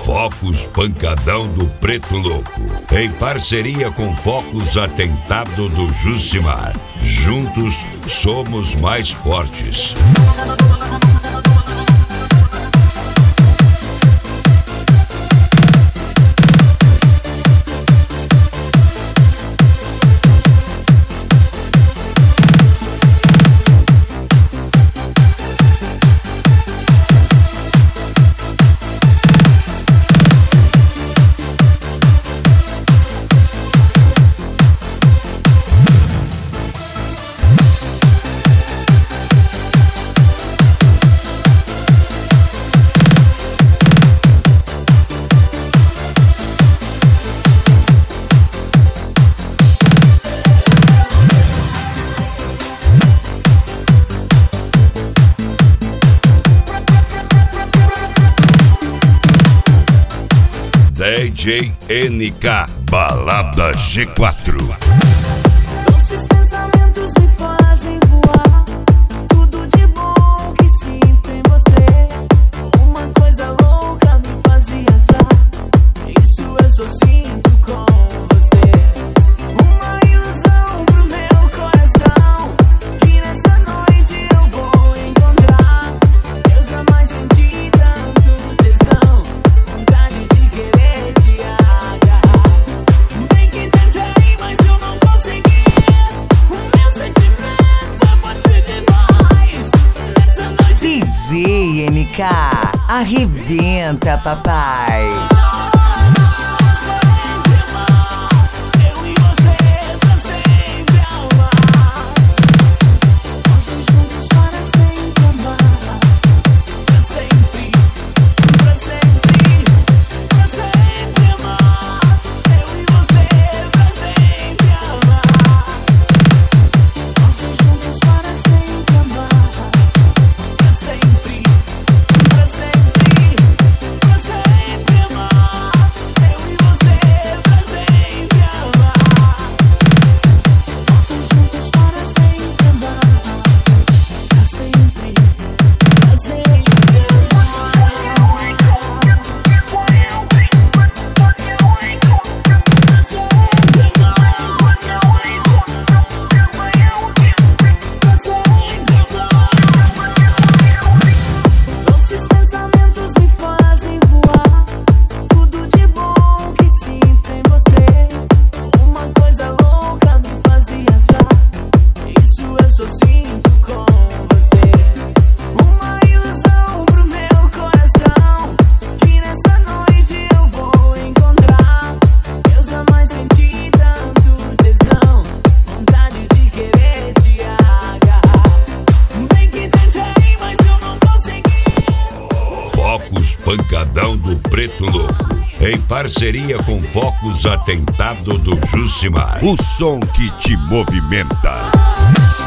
Focus Pancadão do Preto Louco, em parceria com Focus Atentado do Jucimar. Juntos somos mais fortes. DJ NK, Balada G4. Doces pensamentos me fazem voar. Tudo de bom que sinto em você. Uma coisa louca me faz viajar. Isso eu só sinto com você. Uma ilusão pro meu coração, que nessa noite eu vou encontrar. Eu jamais senti tanto tesão, vontade de querer te agarrar. Bem que tentei, mas eu não consegui. O meu sentimento é forte demais. Nessa noite DJ NK, arrebenta, papai. Pancadão do Preto Louco, em parceria com Focus Atentado do Jucimar. O som que te movimenta.